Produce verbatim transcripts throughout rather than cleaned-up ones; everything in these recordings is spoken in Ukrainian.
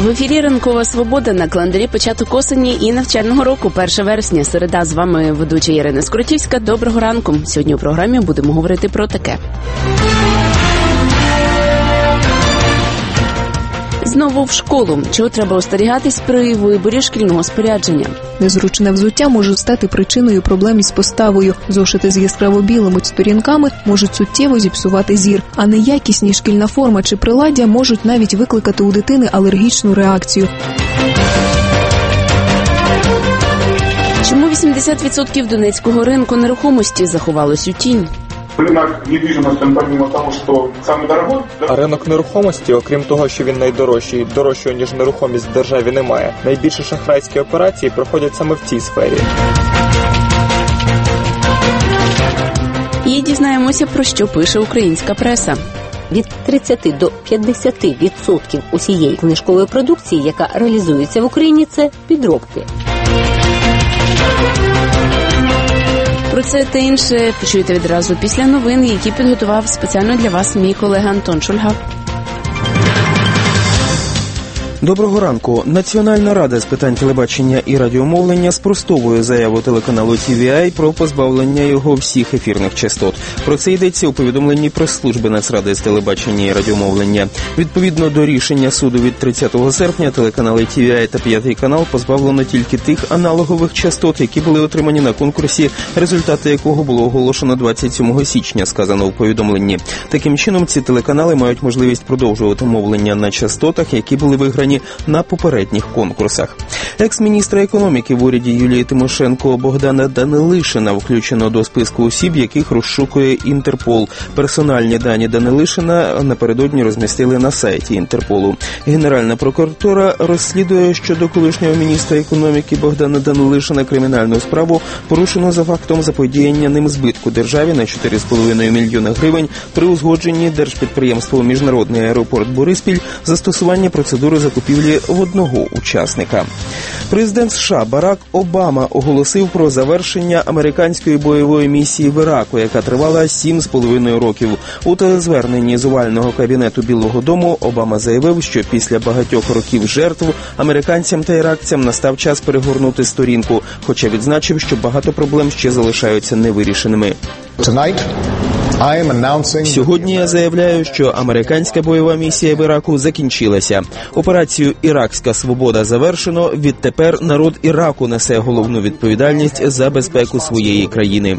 В ефірі «Ранкова свобода», на календарі початок осені і навчального року, перше вересня, середа. З вами ведуча Ірина Скоротівська. Доброго ранку. Сьогодні у програмі будемо говорити про таке. Знову в школу. Чого треба остерігатись при виборі шкільного спорядження? Незручне взуття може стати причиною проблем із поставою. Зошити з яскраво-білими сторінками можуть суттєво зіпсувати зір, а неякісні шкільна форма чи приладдя можуть навіть викликати у дитини алергічну реакцію. Чому вісімдесят відсотків донецького ринку нерухомості заховалось у тінь? Ринок недвижимості, помимо того, що самий дорогий, а ринок нерухомості, окрім того, що він найдорожчий, дорожчого, ніж нерухомість в державі немає. Найбільші шахрайські операції проходять саме в цій сфері. І дізнаємося, про що пише українська преса. Від тридцяти до п'ятдесяти відсотків усієї книжкової продукції, яка реалізується в Україні, це підробки. Про це та інше почуєте відразу після новин, які підготував спеціально для вас мій колега Антон Шульга. Доброго ранку. Національна рада з питань телебачення і радіомовлення спростовує заяву телеканалу Ті Ві Ай про позбавлення його всіх ефірних частот. Про це йдеться у повідомленні прес-служби Нацради з телебачення і радіомовлення. Відповідно до рішення суду від тридцятого серпня, телеканали Ті Ві Ай та П'ятий канал позбавлено тільки тих аналогових частот, які були отримані на конкурсі, результати якого було оголошено двадцять сьомого січня, сказано у повідомленні. Таким чином, ці телеканали мають можливість продовжувати мовлення на частотах, які були виграні на попередніх конкурсах. Екс-міністра економіки в уряді Юлії Тимошенко Богдана Данилишина включено до списку осіб, яких розшукує Інтерпол. Персональні дані Данилишина напередодні розмістили на сайті Інтерполу. Генеральна прокуратура розслідує щодо колишнього міністра економіки Богдана Данилишина кримінальну справу, порушено за фактом заподіяння ним збитку державі на чотири з половиною мільйона гривень при узгодженні держпідприємством «Міжнародний аеропорт Бориспіль» застосування процедури закупівлі в одного учасника. Президент США Барак Обама оголосив про завершення американської бойової місії в Іраку, яка тривала сім з половиною років. У телезверненні з овального кабінету Білого дому Обама заявив, що після багатьох років жертв американцям та іракцям настав час перегорнути сторінку, хоча відзначив, що багато проблем ще залишаються невирішеними. Сьогодні я заявляю, що американська бойова місія в Іраку закінчилася. Операцію «Іракська свобода» завершено. Відтепер народ Іраку несе головну відповідальність за безпеку своєї країни.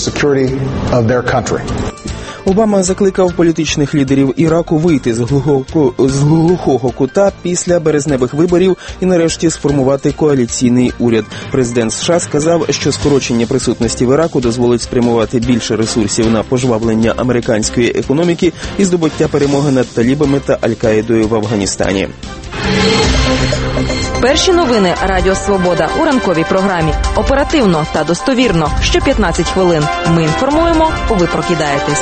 Обама закликав політичних лідерів Іраку вийти з глухого, з глухого кута після березневих виборів і нарешті сформувати коаліційний уряд. Президент США сказав, що скорочення присутності в Іраку дозволить спрямувати більше ресурсів на пожвавлення американської економіки і здобуття перемоги над талібами та Аль-Каїдою в Афганістані. Перші новини Радіо Свобода у ранковій програмі. Оперативно та достовірно. Що п'ятнадцять хвилин. Ми інформуємо, ви прокидаєтесь.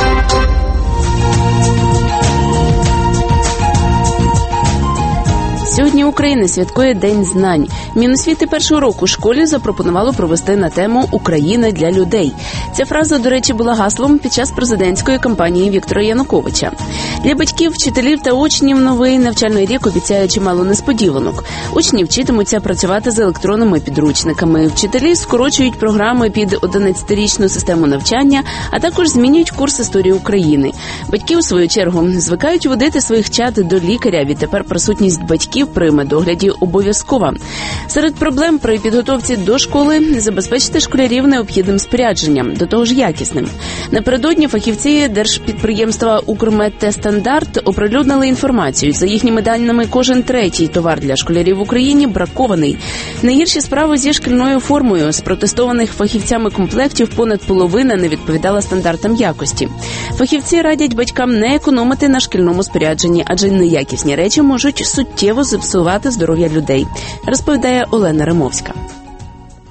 Сьогодні Україна святкує День знань. Міносвіти першого року школі запропонувало провести на тему «Україна для людей». Ця фраза, до речі, була гаслом під час президентської кампанії Віктора Януковича. Для батьків, вчителів та учнів новий навчальний рік обіцяє чимало несподіванок. Учні вчитимуться працювати з електронними підручниками. Вчителі скорочують програми під одинадцятирічну систему навчання, а також змінюють курс історії України. Батьки, у свою чергу, звикають водити своїх чад до лікаря. Відтепер присутність батьків при медогляді обов'язкова. Серед проблем при підготовці до школи – забезпечити школярів необхідним спорядженням, до того ж якісним. Напередодні фахівці держпідприємства «Укрмедтестандарт» оприлюднили інформацію. За їхніми даними, кожен третій товар для школярів в Україні бракований. Найгірші справи зі шкільною формою. З протестованих фахівцями комплектів понад половина не відповідала стандартам якості. Фахівці радять батькам не економити на шкільному спорядженні, адже неякісні речі можуть суттєво зіпсувати здоров'я людей, розповідає Олена Римовська.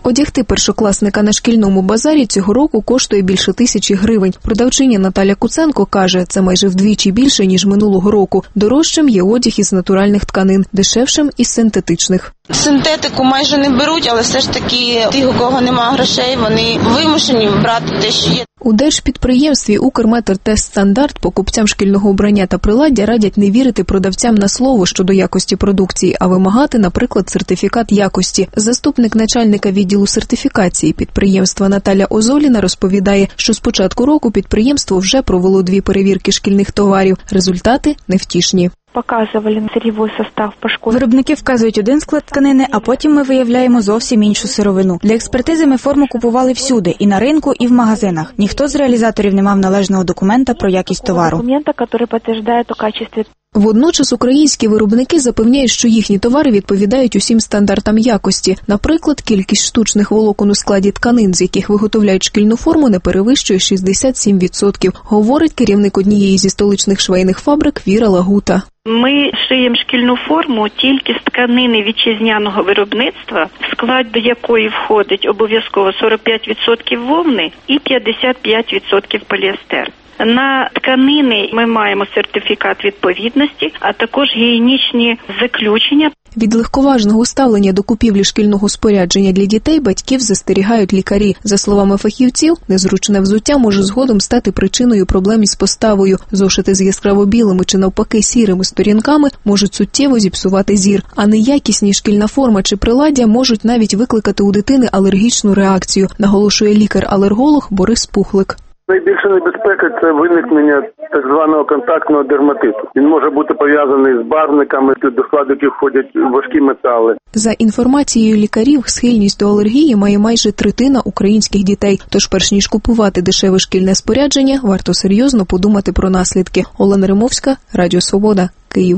Одягти першокласника на шкільному базарі цього року коштує більше тисячі гривень. Продавчиня Наталя Куценко каже, це майже вдвічі більше, ніж минулого року. Дорожчим є одяг із натуральних тканин, дешевшим – із синтетичних. Синтетику майже не беруть, але все ж таки ті, у кого немає грошей, вони вимушені брати те, що є. У держпідприємстві «Укрметр-Тест-Стандарт» покупцям шкільного убрання та приладдя радять не вірити продавцям на слово щодо якості продукції, а вимагати, наприклад, сертифікат якості. Заступник начальника відділу сертифікації підприємства Наталя Озоліна розповідає, що з початку року підприємство вже провело дві перевірки шкільних товарів. Результати невтішні. Показували сирьовий состав по школі. Виробники вказують один склад тканини, а потім ми виявляємо зовсім іншу сировину. Для експертизи ми форму купували всюди – і на ринку, і в магазинах. Ніхто з реалізаторів не мав належного документа про якість товару. Документа, який підтверджує у качестві. Водночас українські виробники запевняють, що їхні товари відповідають усім стандартам якості. Наприклад, кількість штучних волокон у складі тканин, з яких виготовляють шкільну форму, не перевищує шістдесят сім відсотків, говорить керівник однієї зі столичних швейних фабрик Віра Лагута. Ми шиємо шкільну форму тільки з тканини вітчизняного виробництва, в склад до якої входить обов'язково сорок п'ять відсотків вовни і п'ятдесят п'ять відсотків поліестер. На тканини ми маємо сертифікат відповідності, а також гігієнічні заключення. Від легковажного ставлення до купівлі шкільного спорядження для дітей батьків застерігають лікарі. За словами фахівців, незручне взуття може згодом стати причиною проблем із поставою. Зошити з яскраво-білими чи навпаки сірими сторінками можуть суттєво зіпсувати зір, а неякісні шкільна форма чи приладдя можуть навіть викликати у дитини алергічну реакцію, наголошує лікар-алерголог Борис Пухлик. Найбільша небезпека – це виникнення так званого контактного дерматиту. Він може бути пов'язаний з барвниками, до складу яких входять важкі метали. За інформацією лікарів, схильність до алергії має майже третина українських дітей. Тож перш ніж купувати дешеве шкільне спорядження, варто серйозно подумати про наслідки. Олена Римовська, Радіо Свобода, Київ.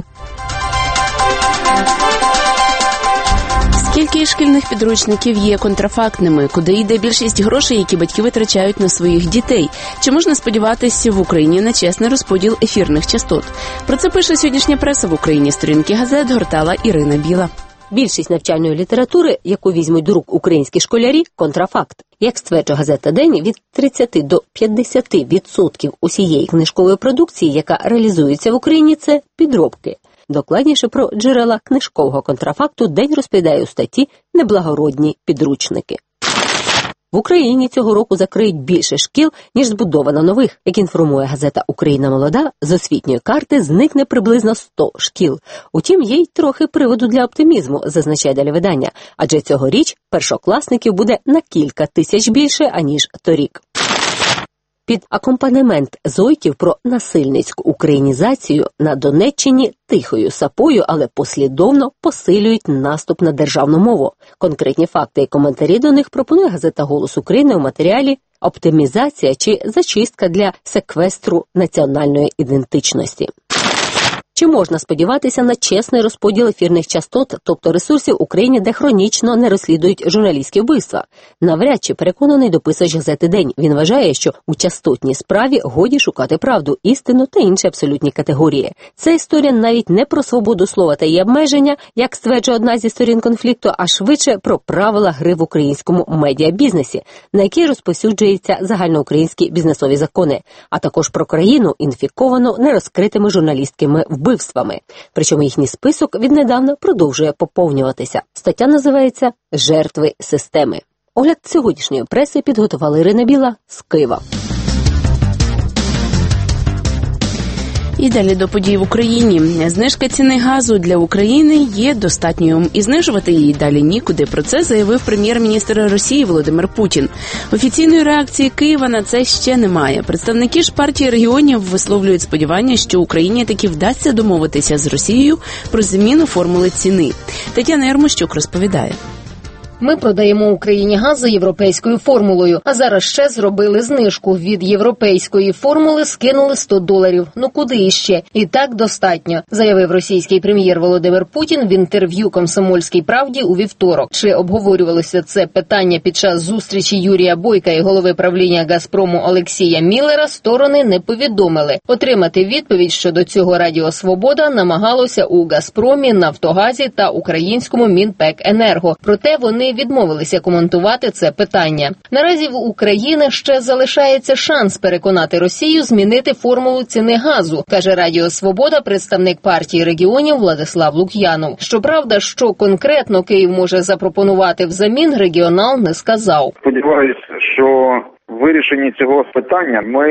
Скільки шкільних підручників є контрафактними? Куди йде більшість грошей, які батьки витрачають на своїх дітей? Чи можна сподіватися в Україні на чесний розподіл ефірних частот? Про це пише сьогоднішня преса в Україні. Сторінки газет гортала Ірина Біла. Більшість навчальної літератури, яку візьмуть до рук українські школярі – контрафакт. Як стверджує газета «День», від тридцяти до п'ятдесяти відсотків усієї книжкової продукції, яка реалізується в Україні – це підробки. Докладніше про джерела книжкового контрафакту «День» розповідає у статті «Неблагородні підручники». В Україні цього року закриють більше шкіл, ніж збудовано нових. Як інформує газета «Україна молода», з освітньої карти зникне приблизно сто шкіл. Утім, є й трохи приводу для оптимізму, зазначає далі видання, адже цьогоріч першокласників буде на кілька тисяч більше, аніж торік. Під акомпанемент зойків про насильницьку українізацію на Донеччині тихою сапою, але послідовно посилюють наступ на державну мову. Конкретні факти і коментарі до них пропонує газета «Голос України» у матеріалі «Оптимізація чи зачистка для секвестру національної ідентичності». Чи можна сподіватися на чесний розподіл ефірних частот, тобто ресурсів Україні, де хронічно не розслідують журналістські вбивства? Навряд чи, переконаний дописувач газети «День». Він вважає, що у частотній справі годі шукати правду, істину та інші абсолютні категорії. Це історія навіть не про свободу слова та її обмеження, як стверджує одна зі сторін конфлікту, а швидше про правила гри в українському медіабізнесі, на які розповсюджуються загальноукраїнські бізнесові закони, а також про країну, інфіковану нерозкритими журналістськими вбивствами. вбивствами. Причому їхній список віднедавна продовжує поповнюватися. Стаття називається «Жертви системи». Огляд сьогоднішньої преси підготувала Ірина Біла з Києва. І далі до подій в Україні. Знижка ціни газу для України є достатньою. І знижувати її далі нікуди. Про це заявив прем'єр-міністр Росії Володимир Путін. Офіційної реакції Києва на це ще немає. Представники ж партії регіонів висловлюють сподівання, що Україні таки вдасться домовитися з Росією про зміну формули ціни. Тетяна Ярмощук розповідає. Ми продаємо Україні газ за європейською формулою, а зараз ще зробили знижку. Від європейської формули скинули сто доларів. Ну куди іще? І так достатньо, заявив російський прем'єр Володимир Путін в інтерв'ю «Комсомольській правді» у вівторок. Чи обговорювалося це питання під час зустрічі Юрія Бойка і голови правління «Газпрому» Олексія Міллера, сторони не повідомили. Отримати відповідь щодо цього Радіо Свобода намагалося у «Газпромі», «Нафтогазі» та українському «Мінпекенерго». Проте вони вони відмовилися коментувати це питання. Наразі в Україні ще залишається шанс переконати Росію змінити формулу ціни газу, каже Радіо Свобода представник партії регіонів Владислав Лук'янов. Щоправда, що конкретно Київ може запропонувати взамін, регіонал не сказав. Сподіваюся, що в вирішенні цього питання ми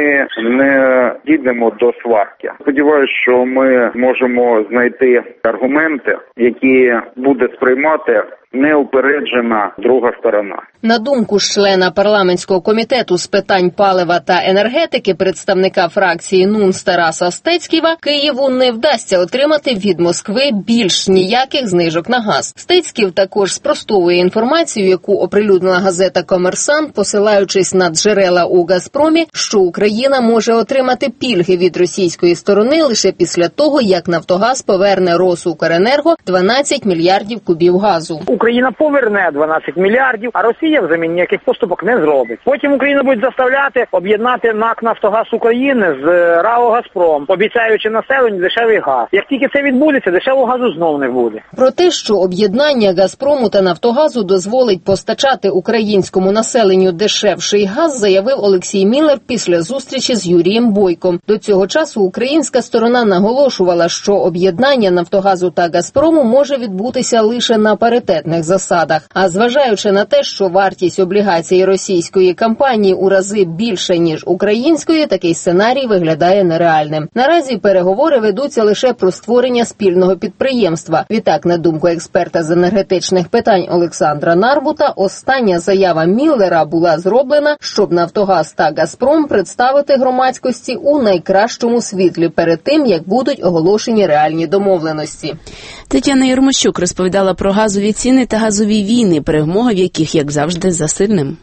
не дійдемо до сварки. Сподіваюся, що ми можемо знайти аргументи, які буде сприймати неупереджена друга сторона. На думку члена парламентського комітету з питань палива та енергетики, представника фракції НУНС Тараса Стецьківа, Києву не вдасться отримати від Москви більш ніяких знижок на газ. Стецьків також спростовує інформацію, яку оприлюднила газета «Комерсант», посилаючись на джерела у «Газпромі», що Україна може отримати пільги від російської сторони лише після того, як «Нафтогаз» поверне Росукренерго дванадцять мільярдів кубів газу. Україна поверне дванадцять мільярдів, а Росія взамін ніяких поступок не зробить. Потім Україна буде заставляти об'єднати НАК «Нафтогаз України» з РАО «Газпром», обіцяючи населенню дешевий газ. Як тільки це відбудеться, дешевого газу знов не буде. Про те, що об'єднання «Газпрому» та «Нафтогазу» дозволить постачати українському населенню дешевший газ, заявив Олексій Міллер після зустрічі з Юрієм Бойком. До цього часу українська сторона наголошувала, що об'єднання «Нафтогазу» та «Газпрому» може відбутися лише на паритетних засадах. А зважаючи на те, що вартість облігацій російської компанії у рази більше, ніж української, такий сценарій виглядає нереальним. Наразі переговори ведуться лише про створення спільного підприємства. Відтак, на думку експерта з енергетичних питань Олександра Нарбута, остання заява Міллера була зроблена, щоб «Нафтогаз» та «Газпром» представити громадськості у найкращому світлі перед тим, як будуть оголошені реальні домовленості. Тетяна Єрмощук розповідала про газові ціни та газові війни, перемога в яких, як завжди, за сильним.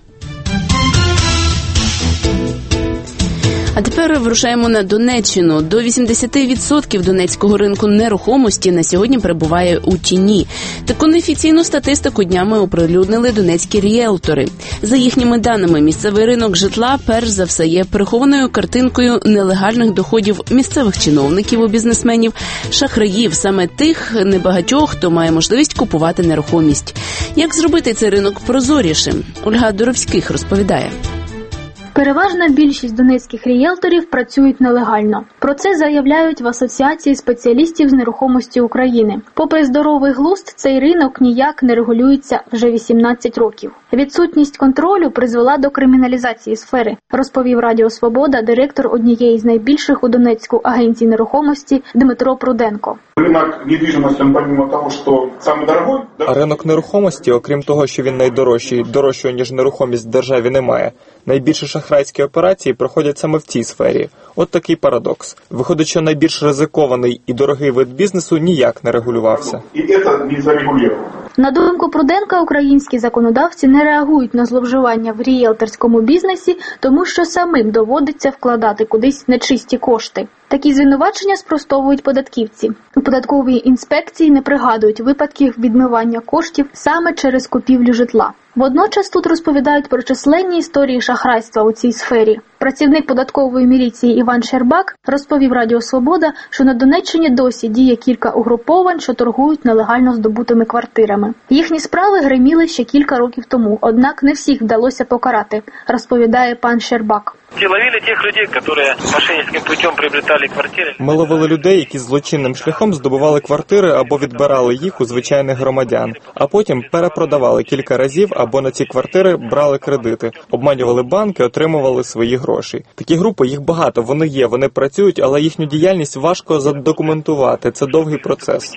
А тепер вирушаємо на Донеччину. До вісімдесят відсотків донецького ринку нерухомості на сьогодні перебуває у тіні. Таку неофіційну статистику днями оприлюднили донецькі ріелтори. За їхніми даними, місцевий ринок житла перш за все є прихованою картинкою нелегальних доходів місцевих чиновників і бізнесменів, шахраїв, саме тих небагатьох, хто має можливість купувати нерухомість. Як зробити цей ринок прозорішим? Ольга Доровських розповідає. Переважна більшість донецьких ріелторів працюють нелегально. Про це заявляють в Асоціації спеціалістів з нерухомості України. Попри здоровий глузд, цей ринок ніяк не регулюється вже вісімнадцять років. Відсутність контролю призвела до криміналізації сфери, розповів Радіо Свобода директор однієї з найбільших у Донецьку агенцій нерухомості Дмитро Пруденко. Ринок недвіжимості, помимо того, що самий дорогой, а ринок нерухомості, окрім того, що він найдорожчий, дорожчого ніж нерухомість в державі немає. Найбільші шахрайські операції проходять саме в цій сфері. От такий парадокс. Виходить, що найбільш ризикований і дорогий вид бізнесу ніяк не регулювався. І це не зарегулювало. На думку Пруденка, українські законодавці не реагують на зловживання в ріелторському бізнесі, тому що самим доводиться вкладати кудись нечисті кошти. Такі звинувачення спростовують податківці. У податковій інспекції не пригадують випадків відмивання коштів саме через купівлю житла. Водночас тут розповідають про численні історії шахрайства у цій сфері. Працівник податкової міліції Іван Щербак розповів Радіо Свобода, що на Донеччині досі діє кілька угруповань, що торгують нелегально здобутими квартирами. Їхні справи гриміли ще кілька років тому, однак не всіх вдалося покарати, розповідає пан Щербак. Ловили тих людей, які мошенницьким путем приобретали квартири. Ми ловили людей, які злочинним шляхом здобували квартири або відбирали їх у звичайних громадян, а потім перепродавали кілька разів або на ці квартири брали кредити, обманювали банки, отримували свої гроші. Такі групи, їх багато, вони є, вони працюють, але їхню діяльність важко задокументувати. Це довгий процес.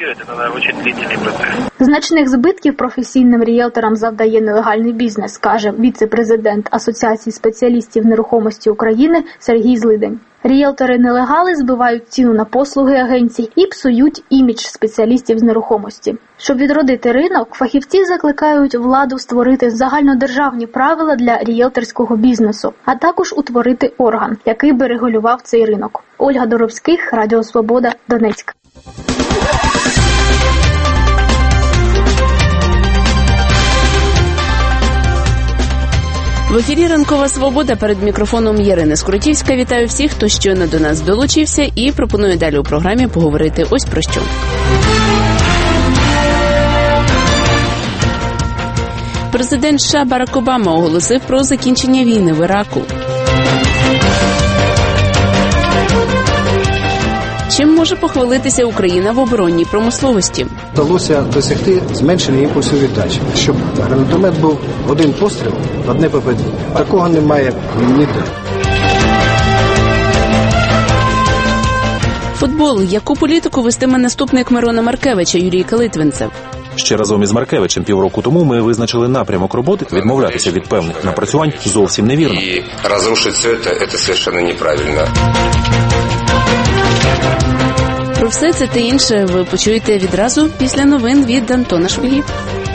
Значних збитків професійним ріелторам завдає нелегальний бізнес, каже віце-президент Асоціації спеціалістів нерухомості України Сергій Злидень. Ріелтори-нелегали збивають ціну на послуги агенцій і псують імідж спеціалістів з нерухомості. Щоб відродити ринок, фахівці закликають владу створити загальнодержавні правила для ріелторського бізнесу, а також утворити орган, який би регулював цей ринок. Ольга Доровських, Радіо Свобода, Донецьк. В ефірі «Ранкова свобода», перед мікрофоном Ярина Скрутівська. Вітаю всіх, хто щойно до нас долучився, і пропоную далі у програмі поговорити ось про що. Президент США Барак Обама оголосив про закінчення війни в Іраку. Чим може похвалитися Україна в оборонній промисловості? Вдалося досягти зменшення імпульсу віддачі, щоб гранатомет був один постріл, одне попадіння. Такого немає ніде. Футбол. Яку політику вестиме наступник Мирона Маркевича Юрій Калитвинцев? Ще разом із Маркевичем півроку тому ми визначили напрямок роботи. Відмовлятися від певних напрацювань зовсім невірно. І розрушити все це – це совершенно неправильно. Про все це та інше ви почуєте відразу після новин від Антона Швилі.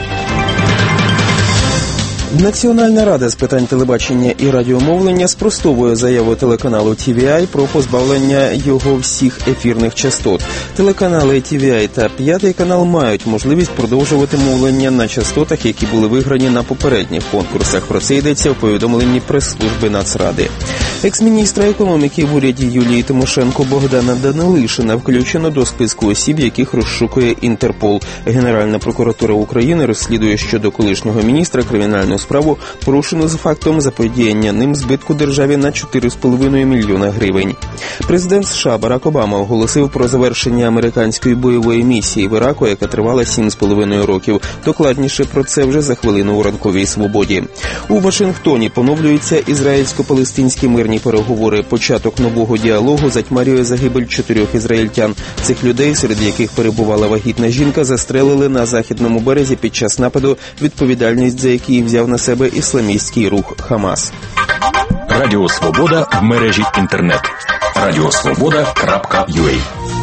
Національна рада з питань телебачення і радіомовлення спростовує заяву телеканалу Ті Ві Ай про позбавлення його всіх ефірних частот. Телеканали Ті Ві Ай та П'ятий канал мають можливість продовжувати мовлення на частотах, які були виграні на попередніх конкурсах. Про це йдеться в повідомленні прес-служби Нацради. Екс-міністра економіки в уряді Юлії Тимошенко Богдана Данилишина включено до списку осіб, яких розшукує Інтерпол. Генеральна прокуратура України розслідує щодо колишнього міністра кримінальну справу, порушену за фактом заподіяння ним збитку державі на чотири з половиною мільйона гривень. Президент США Барак Обама оголосив про завершення американської бойової місії в Іраку, яка тривала сім з половиною років. Докладніше про це вже за хвилину у ранковій свободі. У Вашингтоні поновлюються ізраїльсько-палестинські мирні переговори. Початок нового діалогу затьмарює загибель чотирьох ізраїльтян. Цих людей, серед яких перебувала вагітна жінка, застрелили на західному березі під час нападу, відповідальність за який взяв на себе ісламістський рух Хамас. Радіо Свобода в мережі інтернет. радіосвобода крапка ю а.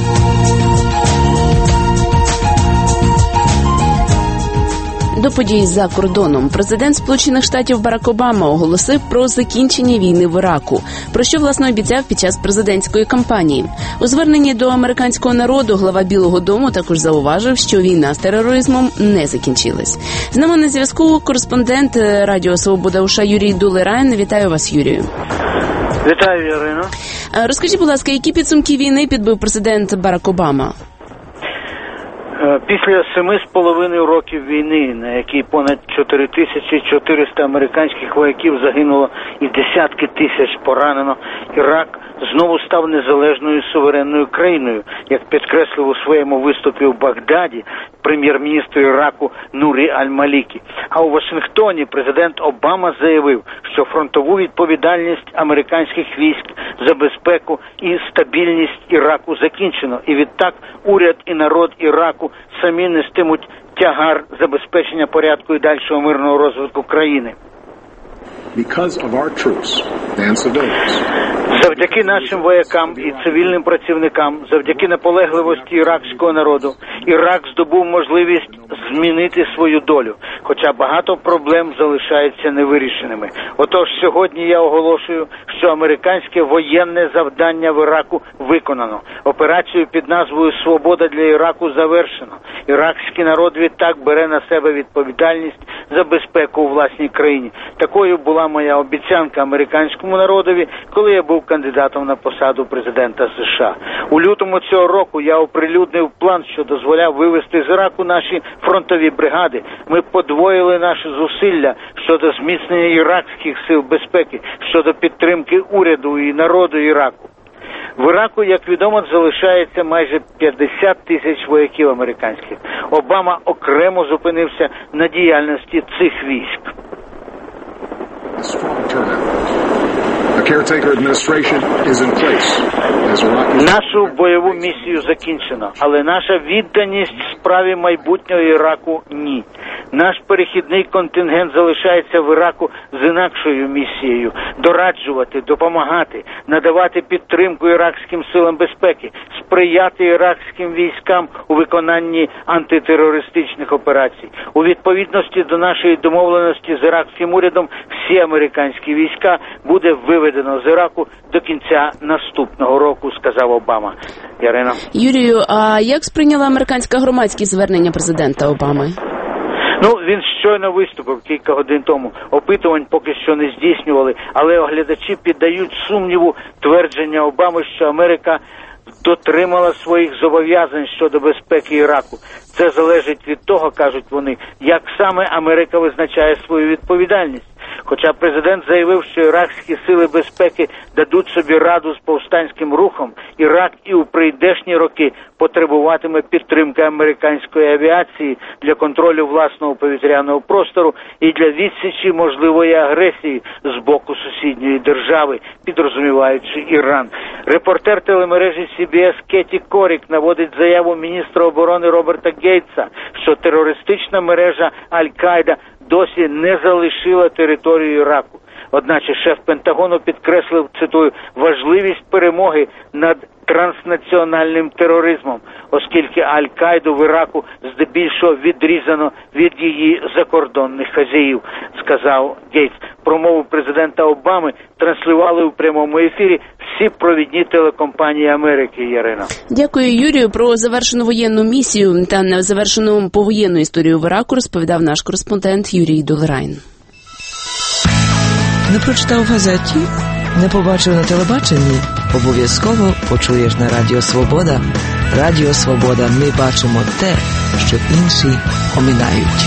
До подій за кордоном. Президент Сполучених Штатів Барак Обама оголосив про закінчення війни в Іраку, про що, власне, обіцяв під час президентської кампанії. У зверненні до американського народу глава Білого дому також зауважив, що війна з тероризмом не закінчилась. З нами на зв'язку кореспондент Радіо Свобода у США Юрій Дулерайн. Вітаю вас, Юрію. Вітаю, Ірино. Розкажіть, будь ласка, які підсумки війни підбив президент Барак Обама? Після семи з половиною років війни, на якій понад чотири тисячі чотириста американських вояків загинуло і десятки тисяч поранено, Ірак знову став незалежною суверенною країною, як підкреслив у своєму виступі у Багдаді прем'єр-міністр Іраку Нурі Аль-Малікі. А у Вашингтоні президент Обама заявив, що фронтову відповідальність американських військ за безпеку і стабільність Іраку закінчено. І відтак уряд і народ Іраку самі нестимуть тягар забезпечення порядку і дальшого мирного розвитку країни. Because of our troops and civilians. Завдяки нашим воякам і цивільним працівникам, завдяки наполегливості іракського народу, Ірак здобув можливість змінити свою долю, хоча багато проблем залишаються невирішеними. Отож, сьогодні я оголошую, що американське воєнне завдання в Іраку виконано. Операцію під назвою «Свобода для Іраку» завершено. Іракський народ відтак бере на себе відповідальність за безпеку у власній країні. Такою була моя обіцянка американському народові, коли я був кандидатом на посаду президента США. У лютому цього року я оприлюднив план, що дозволяв вивести з Іраку наші фронтові бригади. Ми подвоїли наші зусилля щодо зміцнення іракських сил безпеки, щодо підтримки уряду і народу Іраку. В Іраку, як відомо, залишається майже п'ятдесят тисяч вояків американських. Обама окремо зупинився на діяльності цих військ. Нашу бойову місію закінчено, але наша відданість справі майбутнього Іраку – ні. Наш перехідний контингент залишається в Іраку з інакшою місією – дораджувати, допомагати, надавати підтримку іракським силам безпеки, сприяти іракським військам у виконанні антитерористичних операцій. У відповідності до нашої домовленості з іракським урядом всі американські війська буде виведено з Іраку до кінця наступного року, сказав Обама. Ярина. Юрію, а як сприйняла американська громадськість звернення президента Обами? Ну, він щойно виступив кілька годин тому. Опитувань поки що не здійснювали, але оглядачі піддають сумніву твердження Обами, що Америка дотримала своїх зобов'язань щодо безпеки Іраку. Це залежить від того, кажуть вони, як саме Америка визначає свою відповідальність. Хоча президент заявив, що іракські сили безпеки дадуть собі раду з повстанським рухом, Ірак і у прийдешні роки потребуватиме підтримки американської авіації для контролю власного повітряного простору і для відсічі можливої агресії з боку сусідньої держави, підрозуміваючи Іран. Репортер телемережі Сі Бі Ес Кеті Корік наводить заяву міністра оборони Роберта Гейтса, що терористична мережа Аль-Каїда досі не залишила територію Іраку. Одначе шеф Пентагону підкреслив, цитую, важливість перемоги над транснаціональним тероризмом, оскільки Аль-Каїду в Іраку здебільшого відрізано від її закордонних хазяїв, сказав Гейтс. Промову президента Обами транслювали у прямому ефірі всі провідні телекомпанії Америки, Ярина. Дякую, Юрію. Про завершену воєнну місію та незавершену повоєнну історію в Іраку розповідав наш кореспондент Юрій Долерайн. Не прочитав в газеті? Не побачив на телебаченні? Обов'язково почуєш на Радіо Свобода. Радіо Свобода. Ми бачимо те, що інші оминають.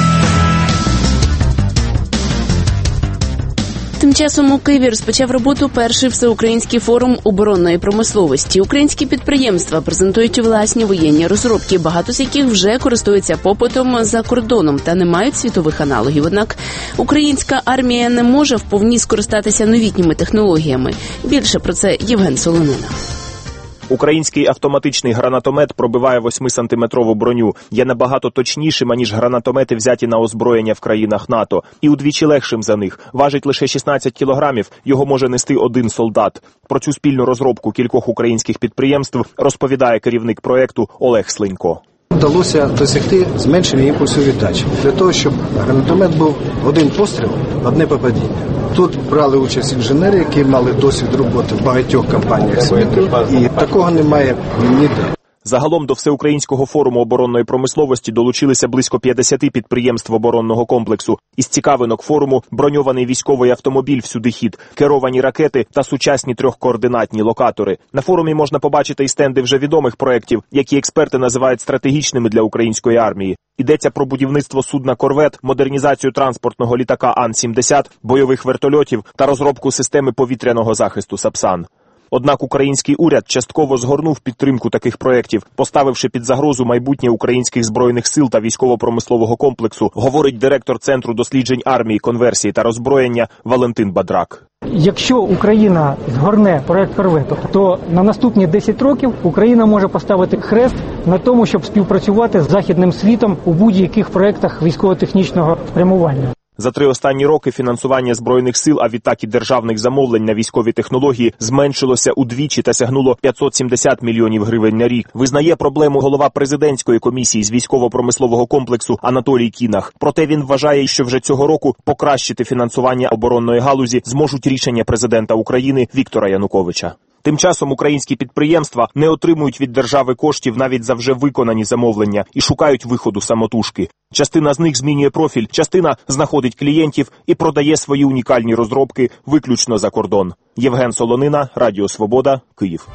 Тим часом у Києві розпочав роботу перший всеукраїнський форум оборонної промисловості. Українські підприємства презентують власні воєнні розробки, багато з яких вже користуються попитом за кордоном та не мають світових аналогів. Однак українська армія не може вповні скористатися новітніми технологіями. Більше про це Євген Солонина. Український автоматичний гранатомет пробиває восьмисантиметрову броню, є набагато точнішим, аніж гранатомети, взяті на озброєння в країнах НАТО, і удвічі легшим за них. Важить лише шістнадцять кілограмів, його може нести один солдат. Про цю спільну розробку кількох українських підприємств розповідає керівник проєкту Олег Слинько. Вдалося досягти зменшення імпульсу віддачі. Для того, щоб гранатомет був один постріл, одне попадіння. Тут брали участь інженери, які мали досвід роботи в багатьох компаніях світу, і такого немає ніде. Загалом до Всеукраїнського форуму оборонної промисловості долучилися близько п'ятдесят підприємств оборонного комплексу. Із цікавинок форуму – броньований військовий автомобіль всюдихід, керовані ракети та сучасні трьохкоординатні локатори. На форумі можна побачити і стенди вже відомих проєктів, які експерти називають стратегічними для української армії. Йдеться про будівництво судна «Корвет», модернізацію транспортного літака Ан сімдесят, бойових вертольотів та розробку системи повітряного захисту «Сапсан». Однак український уряд частково згорнув підтримку таких проєктів, поставивши під загрозу майбутнє українських збройних сил та військово-промислового комплексу, говорить директор Центру досліджень армії, конверсії та роззброєння Валентин Бадрак. Якщо Україна згорне проект «Корвету», то на наступні десять років Україна може поставити хрест на тому, щоб співпрацювати з західним світом у будь-яких проєктах військово-технічного спрямування. За три останні роки фінансування Збройних сил, а відтак і державних замовлень на військові технології зменшилося удвічі та сягнуло п'ятсот сімдесят мільйонів гривень на рік. Визнає проблему голова президентської комісії з військово-промислового комплексу Анатолій Кінах. Проте він вважає, що вже цього року покращити фінансування оборонної галузі зможуть рішення президента України Віктора Януковича. Тим часом українські підприємства не отримують від держави коштів навіть за вже виконані замовлення і шукають виходу самотужки. Частина з них змінює профіль, частина знаходить клієнтів і продає свої унікальні розробки виключно за кордон. Євген Солонина, Радіо Свобода, Київ.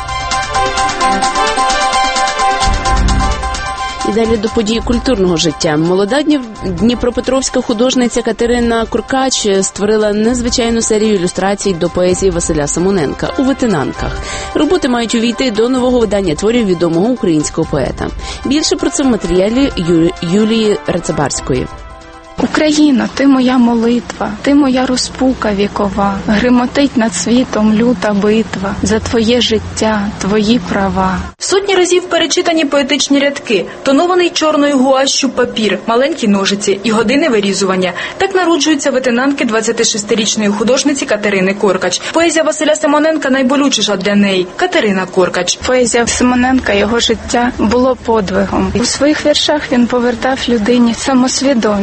І далі до подій культурного життя. Молода дніпропетровська художниця Катерина Куркач створила незвичайну серію ілюстрацій до поезії Василя Симоненка «У витинанках». Роботи мають увійти до нового видання творів відомого українського поета. Більше про це в матеріалі Ю... Юлії Рецебарської. Україно, ти моя молитва, ти моя розпука вікова, гримотить над світом люта битва, за твоє життя, твої права. Сотні разів перечитані поетичні рядки, тонований чорною гуашшю папір, маленькі ножиці і години вирізування. Так народжуються витинанки двадцятишестирічної художниці Катерини Коркач. Поезія Василя Симоненка найболючіша для неї – Катерина Коркач. Поезія Симоненка, його життя було подвигом. У своїх віршах він повертав людині самосвідомість, стверджував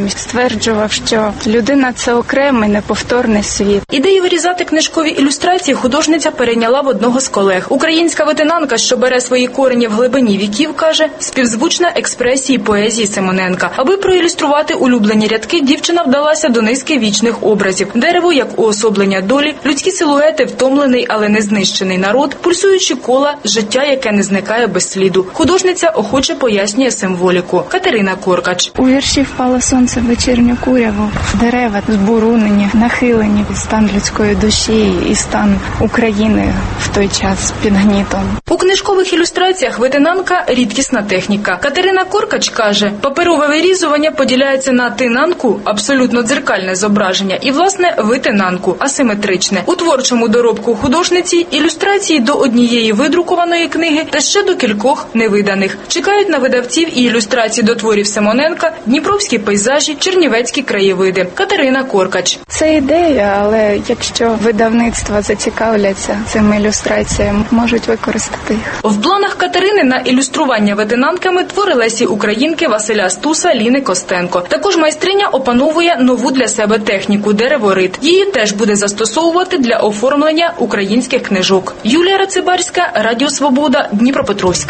стверджував, що людина – це окремий, неповторний світ. Ідею вирізати книжкові ілюстрації художниця перейняла в одного з колег. Українська ветенанка, що бере свої корені в глибині віків, каже, співзвучна експресії поезії Симоненка. Аби проілюструвати улюблені рядки, дівчина вдалася до низки вічних образів. Дерево як уособлення долі, людські силуети, втомлений, але не знищений народ, пульсуючі кола, життя, яке не зникає без сліду. Художниця охоче пояснює символіку. Катерина Коркач. У вірші «Впало сонце в вечірню куряву», дерева збурунені, нахилені, стан людської душі і стан України в той час під гнітом. У книжкових ілюстраціях ветенанка – рідкісна техніка. Катерина Коркач каже, паперове вирізування поділяється на тинанку – абсолютно дзеркальне зображення, і, власне, витинанку – асиметричне. У творчому доробку художниці ілюстрації до однієї видрукованої книги та ще до кількох невиданих. Чекають на видавців і ілюстрації до творів Симоненка, дніпровські пейзажі, чернівецькі краєвиди. Катерина Коркач. Це ідея, але якщо видавництва зацікавляться цими ілюстраціями, можуть використати їх. В планах Катерини на ілюстрування ветенанками твори Лесі Українки, Василя Стуса, Ліни Костенко. Також майстриня опановує нову для себе техніку – дереворит. Її теж буде застосовувати для оформлення українських книжок. Юлія Рацибарська, Радіо Свобода, Дніпропетровськ.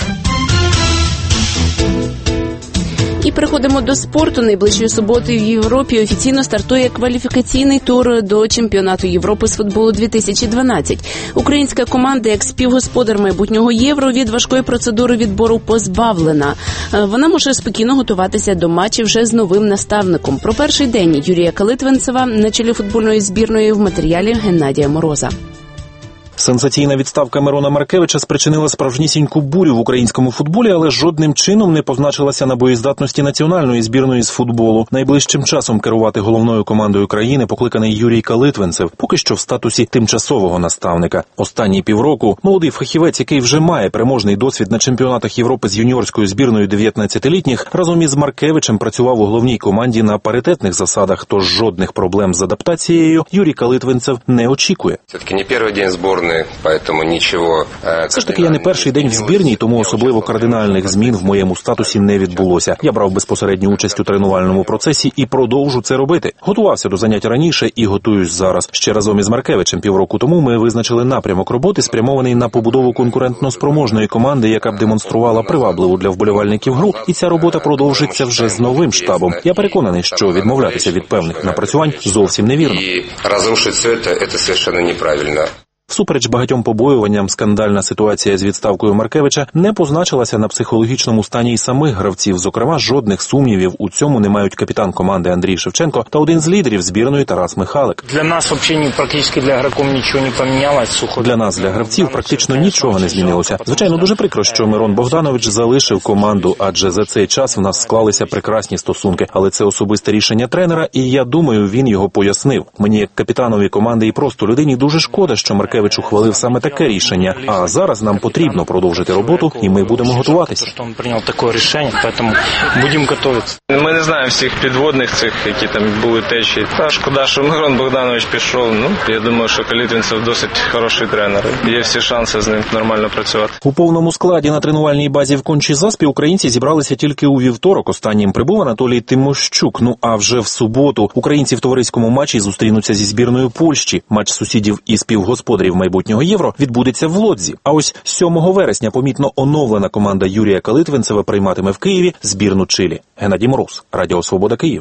І переходимо до спорту. Найближчої суботи в Європі офіційно стартує кваліфікаційний тур до чемпіонату Європи з футболу дві тисячі дванадцять. Українська команда, як співгосподар майбутнього Євро, від важкої процедури відбору позбавлена. Вона може спокійно готуватися до матчів вже з новим наставником. Про перший день Юрія Калитвинцева на чолі футбольної збірної в матеріалі Геннадія Мороза. Сенсаційна відставка Мирона Маркевича спричинила справжнісіньку бурю в українському футболі, але жодним чином не позначилася на боєздатності національної збірної з футболу. Найближчим часом керувати головною командою країни покликаний Юрій Калитвинцев, поки що в статусі тимчасового наставника. Останні півроку молодий фахівець, який вже має переможний досвід на чемпіонатах Європи з юніорською збірною дев'ятнадцятилітніх, разом із Маркевичем працював у головній команді на паритетних засадах, тож жодних проблем з адаптацією Юрій Калитвинцев не очікує. Все-таки не перший день збірної. Поэтому нічого... Все ж таки я не перший день в збірній, тому особливо кардинальних змін в моєму статусі не відбулося. Я брав безпосередню участь у тренувальному процесі і продовжу це робити. Готувався до занять раніше і готуюсь зараз. Ще разом із Маркевичем півроку тому ми визначили напрямок роботи, спрямований на побудову конкурентно-спроможної команди, яка б демонструвала привабливу для вболівальників гру, і ця робота продовжиться вже з новим штабом. Я переконаний, що відмовлятися від певних напрацювань зовсім невірно. І розрушити все це – це совершенно неправильно. Всупереч багатьом побоюванням, скандальна ситуація з відставкою Маркевича не позначилася на психологічному стані й самих гравців. Зокрема, жодних сумнівів у цьому не мають капітан команди Андрій Шевченко та один з лідерів збірної Тарас Михалик. Для нас взагалі практично для гравців нічого не помінялось. Сухо. Для нас, для гравців, практично нічого не змінилося. Звичайно, дуже прикро, що Мирон Богданович залишив команду, адже за цей час в нас склалися прекрасні стосунки. Але це особисте рішення тренера, і я думаю, він його пояснив. Мені, як капітанові команди і просто людині, дуже шкода, що Маркевич ухвалив саме таке рішення, а зараз нам потрібно продовжити роботу, і ми будемо готуватися. Він прийняв таке рішення, тому будемо готуватися. Ми не знаємо всіх підводних цих, які там були течії. Та шкода, що Мирон Богданович пішов. Ну, я думаю, що Калитвинцев досить хороший тренер. Є всі шанси з ним нормально працювати. У повному складі на тренувальній базі в Кончі-Заспі українці зібралися тільки у вівторок. Останнім прибув Анатолій Тимощук. Ну, а вже в суботу українці в товариському матчі зустрінуться зі збірною Польщі. Матч сусідів і співгосподарів майбутнього Євро відбудеться в Лодзі. А ось сьомого вересня помітно оновлена команда Юрія Калитвинцева прийматиме в Києві збірну Чилі. Геннадій Мороз, Радіо Свобода, Київ.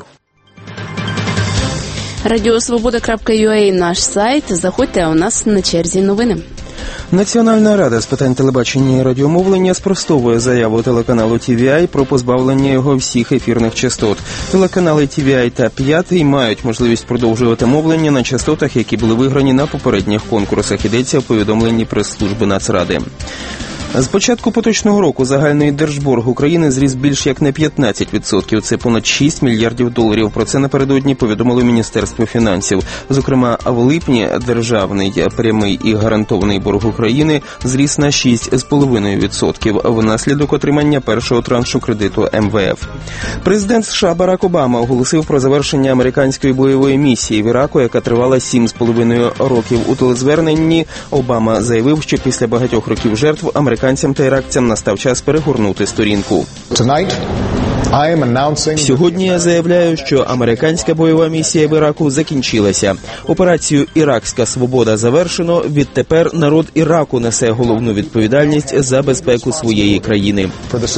радіосвобода крапка ю а – наш сайт. Заходьте, а у нас на черзі новини. Національна рада з питань телебачення і радіомовлення спростовує заяву телеканалу Ті Ві Ай про позбавлення його всіх ефірних частот. Телеканали Ті Ві Ай та П'ятий мають можливість продовжувати мовлення на частотах, які були виграні на попередніх конкурсах, йдеться в повідомленні прес-служби Нацради. З початку поточного року загальний держборг України зріс більш як на п'ятнадцять відсотків. Це понад шість мільярдів доларів. Про це напередодні повідомило Міністерство фінансів. Зокрема, в липні державний прямий і гарантований борг України зріс на шість цілих п'ять десятих відсотка внаслідок отримання першого траншу кредиту Ем Ве Еф. Президент США Барак Обама оголосив про завершення американської бойової місії в Іраку, яка тривала сім з половиною років. У телезверненні Обама заявив, що після багатьох років жертв американцям та іракцям настав час перегорнути сторінку. Сьогодні я заявляю, що американська бойова місія в Іраку закінчилася. Операцію «Іракська свобода» завершено. Відтепер народ Іраку несе головну відповідальність за безпеку своєї країни.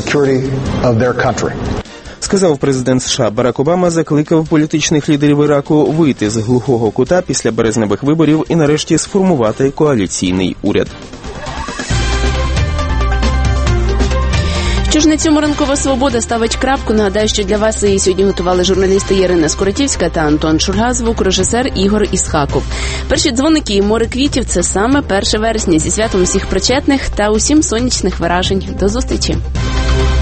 Сказав президент США. Барак Обама закликав політичних лідерів Іраку вийти з глухого кута після березневих виборів і нарешті сформувати коаліційний уряд. Що ж, на цьому ранкова свобода ставить крапку. Нагадаю, що для вас її сьогодні готували журналісти Ірина Скоротівська та Антон Шульга, звукорежисер Ігор Ісхаков. Перші дзвоники і море квітів – це саме перше вересня. Зі святом усіх причетних та усім сонячних вражень. До зустрічі!